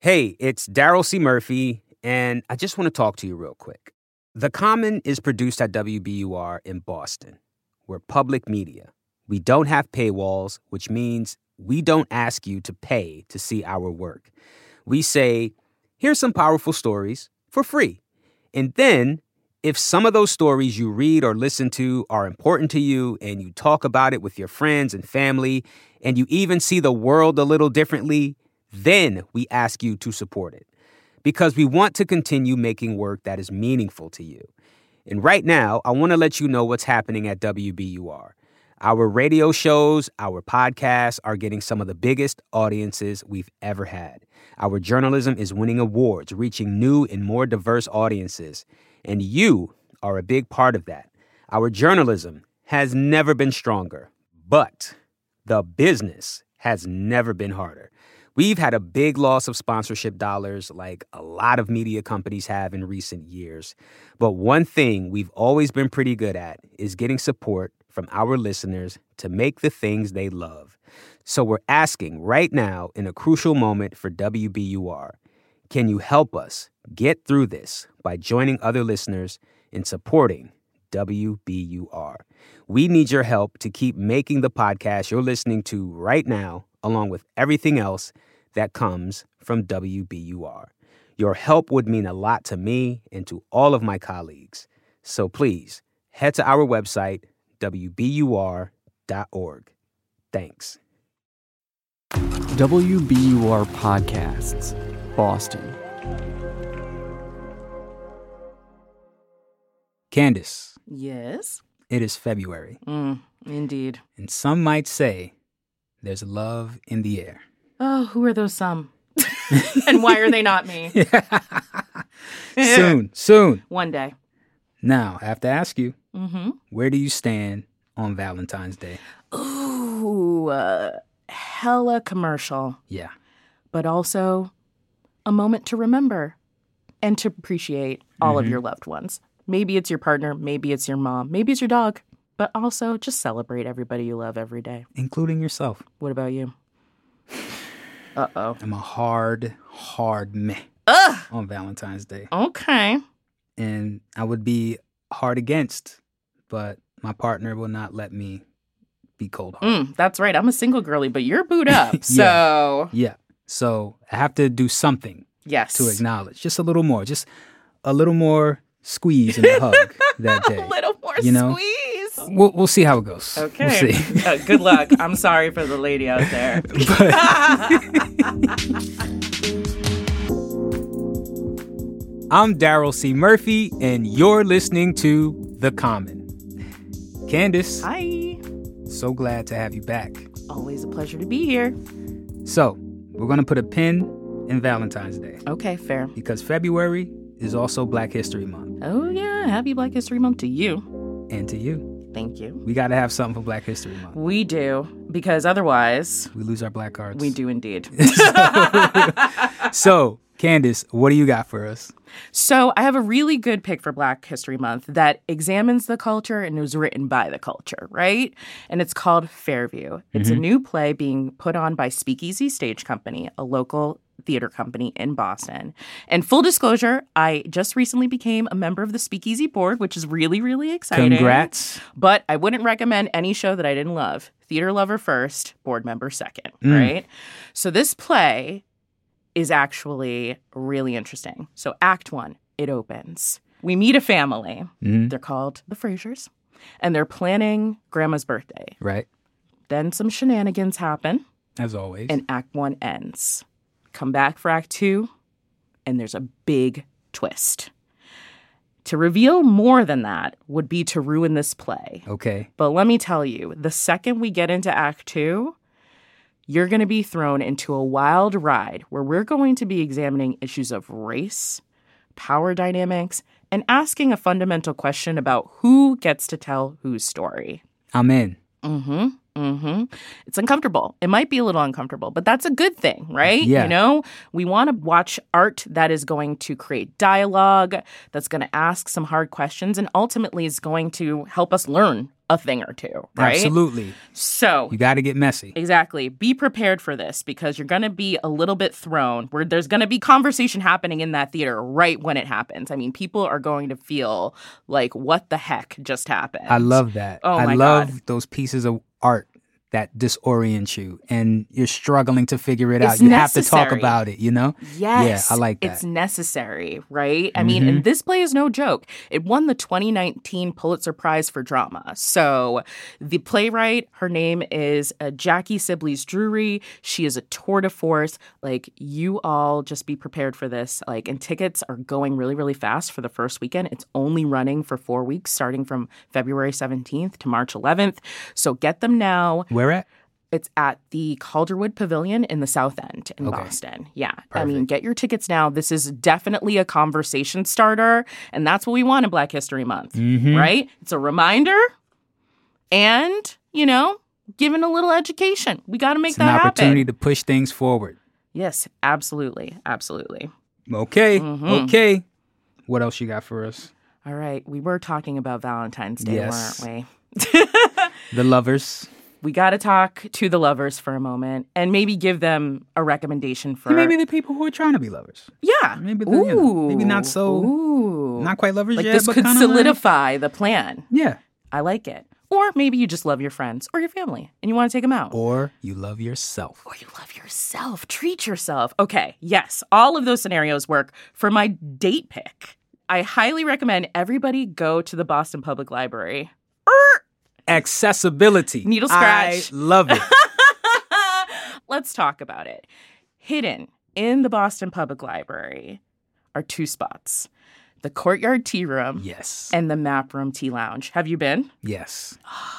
Hey, it's Daryl C. Murphy, and I just want to talk to you real quick. The Common is produced at WBUR in Boston. We're public media. We don't have paywalls, which means we don't ask you to pay to see our work. We say, here's some powerful stories for free. And then, if some of those stories you read or listen to are important to you and you talk about it with your friends and family, and you even see the world a little differently, then we ask you to support it. Because we want to continue making work that is meaningful to you. And right now, I want to let you know what's happening at WBUR. Our radio shows, our podcasts are getting some of the biggest audiences we've ever had. Our journalism is winning awards, reaching new and more diverse audiences. And you are a big part of that. Our journalism has never been stronger, but the business has never been harder. We've had a big loss of sponsorship dollars like a lot of media companies have in recent years. But one thing we've always been pretty good at is getting support from our listeners to make the things they love. So we're asking right now, in a crucial moment for WBUR, can you help us get through this by joining other listeners in supporting WBUR? We need your help to keep making the podcast you're listening to right now, along with everything else that comes from WBUR. Your help would mean a lot to me and to all of my colleagues. So please, head to our website, WBUR.org. Thanks. WBUR Podcasts, Boston. Candace. Yes? It is February. Indeed. And some might say there's love in the air. Oh, who are those some? And why are they not me? Soon. One day. Now, I have to ask you, where do you stand on Valentine's Day? Ooh, hella commercial. Yeah. But also a moment to remember and to appreciate all of your loved ones. Maybe it's your partner, maybe it's your mom, maybe it's your dog, but also just celebrate everybody you love every day. Including yourself. What about you? Uh-oh. I'm a hard meh on Valentine's Day. Okay. And I would be hard against, but my partner will not let me be cold-hearted. That's right. I'm a single girly, but you're booed up, so... Yeah. So I have to do something to acknowledge. Just a little more squeeze in the hug that day. A little more squeeze. We'll see how it goes. Okay. We'll see. Good luck. I'm sorry for the lady out there. I'm Daryl C. Murphy, and you're listening to The Common. Candace. Hi. So glad to have you back. Always a pleasure to be here. So, we're going to put a pin in Valentine's Day. Okay, fair. Because February is also Black History Month. Oh, yeah. Happy Black History Month to you. And to you. Thank you. We got to have something for Black History Month. We do, because otherwise... we lose our black cards. We do indeed. So, Candace, what do you got for us? So I have a really good pick for Black History Month that examines the culture and was written by the culture, right? And it's called Fairview. It's a new play being put on by Speakeasy Stage Company, a local theater company in Boston. And full disclosure, I just recently became a member of the Speakeasy board, which is really, really exciting. Congrats. But I wouldn't recommend any show that I didn't love. Theater lover first, board member second, right? So this play is actually really interesting. So Act 1, it opens. We meet a family. They're called the Frasers, and they're planning Grandma's birthday. Right. Then some shenanigans happen. As always. And Act 1 ends. Come back for Act 2, and there's a big twist. To reveal more than that would be to ruin this play. Okay. But let me tell you, the second we get into Act 2, you're going to be thrown into a wild ride where we're going to be examining issues of race, power dynamics, and asking a fundamental question about who gets to tell whose story. I'm in. It's uncomfortable. It might be a little uncomfortable, but that's a good thing, right? Yeah. You know, we want to watch art that is going to create dialogue, that's going to ask some hard questions, and ultimately is going to help us learn a thing or two, right? Absolutely. So You got to get messy. exactly. Be prepared for this because you're going to be a little bit thrown where there's going to be conversation happening in that theater right when it happens. I mean, people are going to feel like, what the heck just happened? I love that. Oh, I my love God. those pieces of art that disorient you and you're struggling to figure it out. It's You have to talk necessary. about it, you know? Yes. Yeah, I like that. It's necessary, right? I mean, and this play is no joke. It won the 2019 Pulitzer Prize for Drama. So the playwright, her name is Jackie Sibley's Drury. She is a tour de force. Like, you all just be prepared for this. Like, and tickets are going really, really fast for the first weekend. It's only running for 4 weeks, starting from February 17th to March 11th. So get them now. Where at? It's at the Calderwood Pavilion in the South End in Boston. Yeah. I mean, get your tickets now. This is definitely a conversation starter, and that's what we want in Black History Month, right? It's a reminder and, you know, giving a little education. We got to make It's an that opportunity happen. to push things forward. Yes, absolutely. Absolutely. Okay. Okay. What else you got for us? All right. We were talking about Valentine's Day, Yes. weren't we? The lovers. We got to talk to the lovers for a moment and maybe give them a recommendation for... Maybe the people who are trying to be lovers. Yeah. Maybe you know, maybe not so... Ooh. Not quite lovers Like yet, this but could kinda solidify the plan. Yeah. I like it. Or maybe you just love your friends or your family and you want to take them out. Or you love yourself. Or you love yourself. Treat yourself. Okay, yes, all of those scenarios work for my date pick. I highly recommend everybody go to the Boston Public Library. Accessibility. Needle scratch. I love it. Let's talk about it. Hidden in the Boston Public Library are 2 spots. The Courtyard Tea Room Yes. and the Map Room Tea Lounge. Have you been? Yes.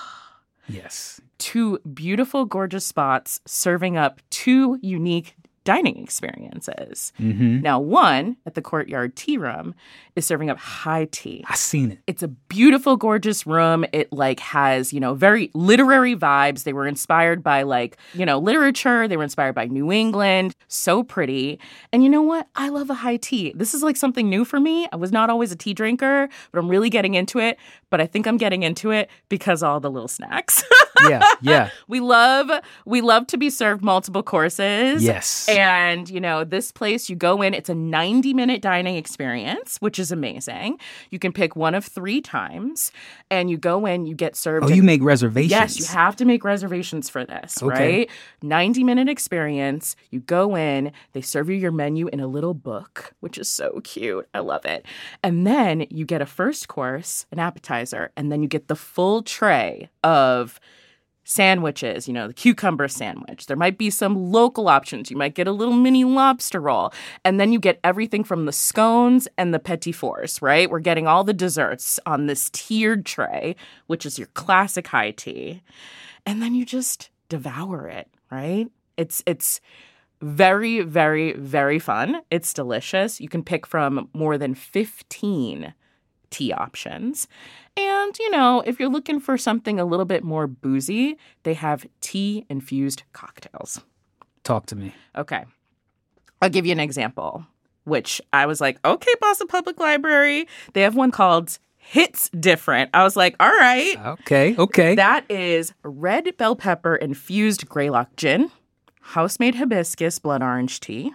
Yes. 2 beautiful, gorgeous spots serving up 2 unique dining experiences. Now, one at the Courtyard Tea Room is serving up high tea. I seen it. It's a beautiful, gorgeous room. It like has, you know, very literary vibes. They were inspired by like, you know, literature. They were inspired by New England. So pretty. And you know what? I love a high tea. This is like something new for me. I was not always a tea drinker, but I'm really getting into it. But I think I'm getting into it because of all the little snacks. Yeah. We love to be served multiple courses. Yes. And, you know, this place, you go in, it's a 90-minute dining experience, which is amazing. You can pick one of 3 times, and you go in, you get served. Oh, you make reservations? Yes, you have to make reservations for this, Okay. right? 90-minute experience. You go in, they serve you your menu in a little book, which is so cute. I love it. And then you get a first course, an appetizer, and then you get the full tray of sandwiches, you know, the cucumber sandwich. There might be some local options. You might get a little mini lobster roll. And then you get everything from the scones and the petit fours, right? We're getting all the desserts on this tiered tray, which is your classic high tea. And then you just devour it, right? It's very, very, very fun. It's delicious. You can pick from more than 15 tea options. And, you know, if you're looking for something a little bit more boozy, they have tea-infused cocktails. Talk to me. Okay. I'll give you an example, which I was like, okay, Boston Public Library. They have one called Hits Different. I was like, all right. Okay. That is red bell pepper infused Greylock gin, house-made hibiscus blood orange tea,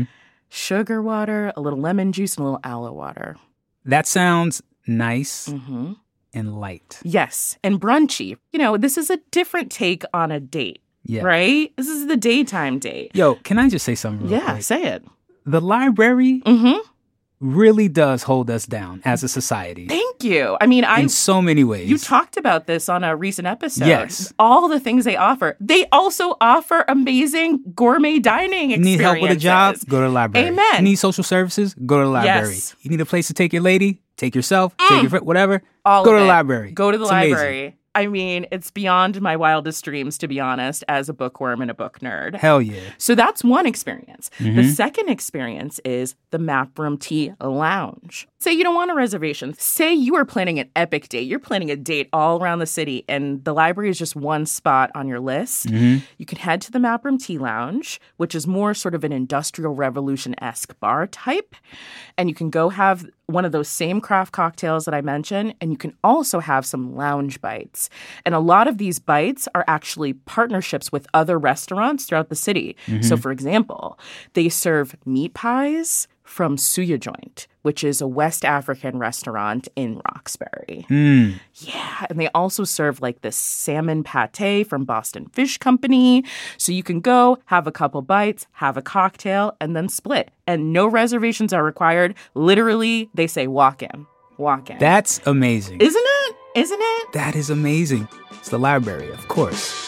sugar water, a little lemon juice, and a little aloe water. That sounds nice and light. Yes, and brunchy. You know, this is a different take on a date, Yeah. right? This is the daytime date. Yo, can I just say something real quick? Say it. The library really does hold us down as a society. Thank you. I mean, in so many ways. You talked about this on a recent episode. Yes. All the things they offer. They also offer amazing gourmet dining You experiences. need help with a job? Go to the library. Amen. You need social services? Go to the library. Yes. You need a place to take your lady? Take yourself? Take your friend? Whatever? All go of to the it. library. Go to the It's library. amazing. I mean, it's beyond my wildest dreams, to be honest, as a bookworm and a book nerd. Hell yeah. So that's one experience. The second experience is the Map Room Tea Lounge. Say you don't want a reservation. Say you are planning an epic date. You're planning a date all around the city, and the library is just one spot on your list. You can head to the Map Room Tea Lounge, which is more sort of an Industrial Revolution-esque bar type. And you can go have one of those same craft cocktails that I mentioned, and you can also have some lounge bites. And a lot of these bites are actually partnerships with other restaurants throughout the city. So, for example, they serve meat pies from Suya Joint, which is a West African restaurant in Roxbury. Yeah, and they also serve like this salmon pate from Boston Fish Company. So you can go, have a couple bites, have a cocktail, and then split. And no reservations are required. Literally, they say walk in. Walk in. That's amazing. Isn't it? Isn't it? That is amazing. It's the library, of course.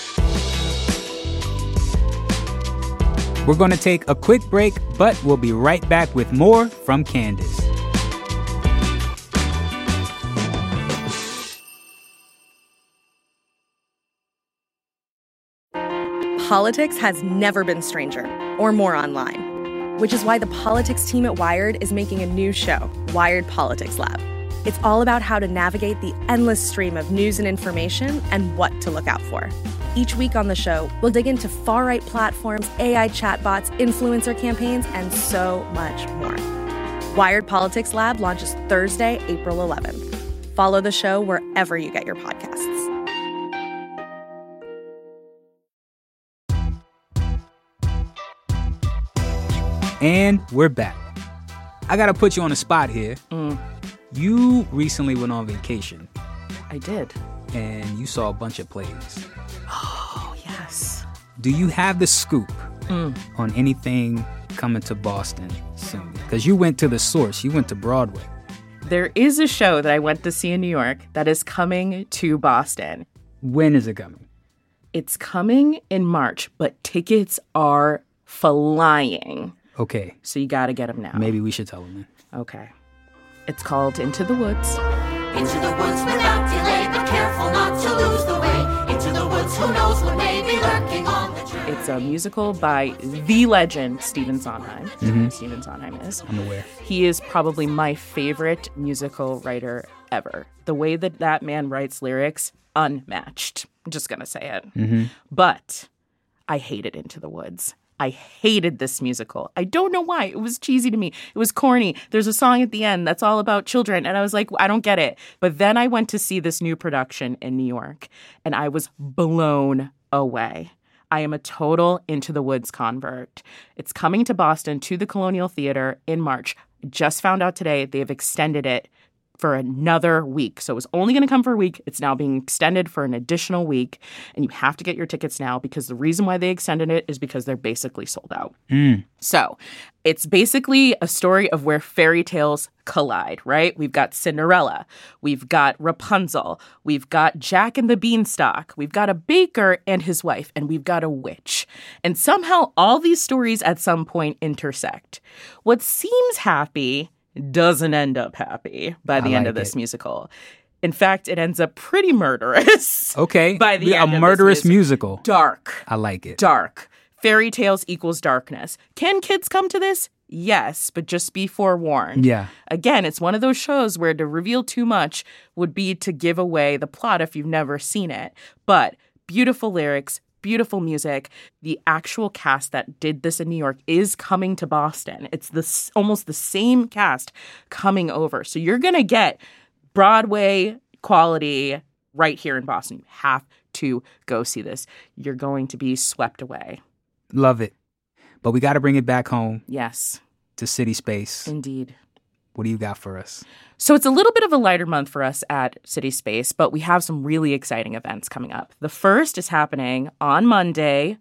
We're going to take a quick break, but we'll be right back with more from Candace. Politics has never been stranger or more online, which is why the politics team at Wired is making a new show, Wired Politics Lab. It's all about how to navigate the endless stream of news and information and what to look out for. Each week on the show, we'll dig into far-right platforms, AI chatbots, influencer campaigns, and so much more. Wired Politics Lab launches Thursday, April 11th. Follow the show wherever you get your podcasts. And we're back. I got to put you on the spot here. You recently went on vacation. I did. And you saw a bunch of plays. Oh, yes. Do you have the scoop on anything coming to Boston soon? Because you went to the source. You went to Broadway. There is a show that I went to see in New York that is coming to Boston. When is it coming? It's coming in March, but tickets are flying. Okay. So you got to get them now. Maybe we should tell them then. Okay. It's called Into the Woods. Into the woods without delay, but careful not to lose the way. Into the woods, who knows what may be lurking on the journey. It's a musical by the legend, Stephen Sondheim. Stephen Sondheim is. I'm aware. He is probably my favorite musical writer ever. The way that that man writes lyrics, unmatched. I'm just going to say it. But I hated Into the Woods. I hated this musical. I don't know why. It was cheesy to me. It was corny. There's a song at the end that's all about children. And I was like, I don't get it. But then I went to see this new production in New York, and I was blown away. I am a total Into the Woods convert. It's coming to Boston to the Colonial Theater in March. I just found out today they have extended it for another week. So it was only going to come for a week. It's now being extended for an additional week. And you have to get your tickets now because the reason why they extended it is because they're basically sold out. So it's basically a story of where fairy tales collide, right? We've got Cinderella. We've got Rapunzel. We've got Jack and the Beanstalk. We've got a baker and his wife. And we've got a witch. And somehow all these stories at some point intersect. What seems happy doesn't end up happy by the end of this musical. In fact, it ends up pretty murderous. Okay. By the end a of murderous this musical. Dark. I like it. Dark. Fairy tales equals darkness. Can kids come to this? Yes, but just be forewarned. Yeah. Again, it's one of those shows where to reveal too much would be to give away the plot if you've never seen it. But beautiful lyrics, beautiful music. The actual cast that did this in New York is coming to Boston. It's almost the same cast coming over. So you're going to get Broadway quality right here in Boston. You have to go see this. You're going to be swept away. Love it. But we got to bring it back home. Yes. To City Space. Indeed. What do you got for us? So it's a little bit of a lighter month for us at City Space, but we have some really exciting events coming up. The first is happening on Monday,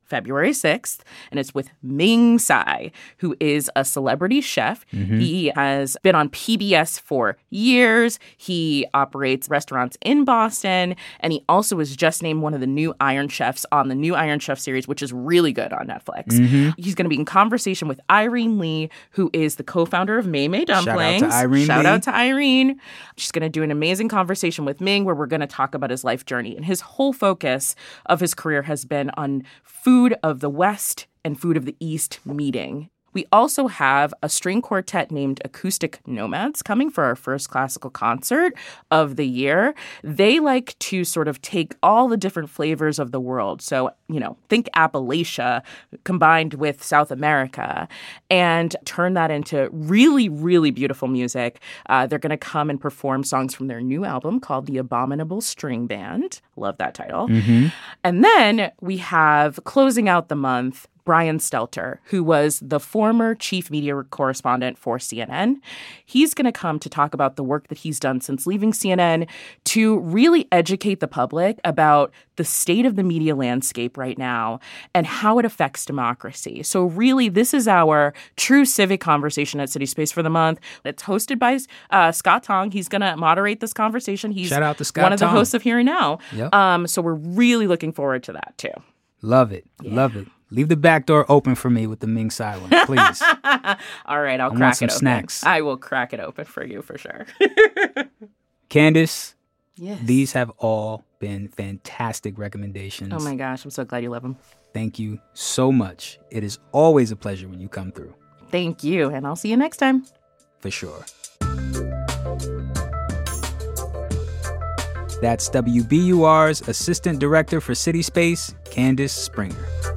February 6th, and it's with Ming Tsai, who is a celebrity chef. He has been on PBS for years. He operates restaurants in Boston, and he also was just named one of the new Iron Chefs on the new Iron Chef series, which is really good on Netflix. He's going to be in conversation with Irene Lee, who is the co-founder of Mei Mei Dumplings. Shout out to Irene. She's going to do an amazing conversation with Ming where we're going to talk about his life journey. And his whole focus of his career has been on food of the West and food of the East meeting. We also have a string quartet named Acoustic Nomads coming for our first classical concert of the year. They like to sort of take all the different flavors of the world. So, think Appalachia combined with South America and turn that into really, really beautiful music. They're going to come and perform songs from their new album called The Abominable String Band. Love that title. And then we have, closing out the month, Brian Stelter, who was the former chief media correspondent for CNN. He's going to come to talk about the work that he's done since leaving CNN to really educate the public about the state of the media landscape right now and how it affects democracy. So really, this is our true civic conversation at City Space for the month. It's hosted by Scott Tong. He's going to moderate this conversation. He's Shout out to Scott one of the Tong. Hosts of Here and Now. Yep. So we're really looking forward to that, too. Love it. Love it. Leave the back door open for me with the Ming Tsai one, please. All right, I'll I crack want some it open. snacks. I will crack it open for you for sure. Candace, Yes. these have all been fantastic recommendations. Oh my gosh, I'm so glad you love them. Thank you so much. It is always a pleasure when you come through. Thank you, and I'll see you next time. For sure. That's WBUR's Assistant Director for City Space, Candace Springer.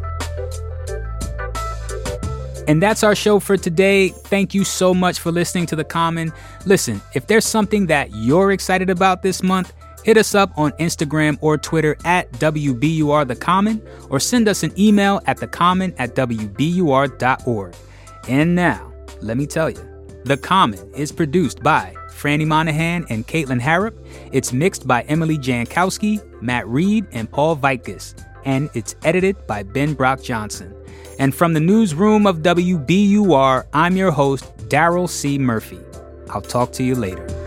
And that's our show for today. Thank you so much for listening to The Common. Listen, if there's something that you're excited about this month, hit us up on Instagram or Twitter at WBUR The Common, or send us an email at thecommon@wbur.org. And now, let me tell you, The Common is produced by Franny Monahan and Caitlin Harrop. It's mixed by Emily Jankowski, Matt Reed, and Paul Vaitkus. And it's edited by Ben Brock Johnson. And from the newsroom of WBUR, I'm your host, Daryl C. Murphy. I'll talk to you later.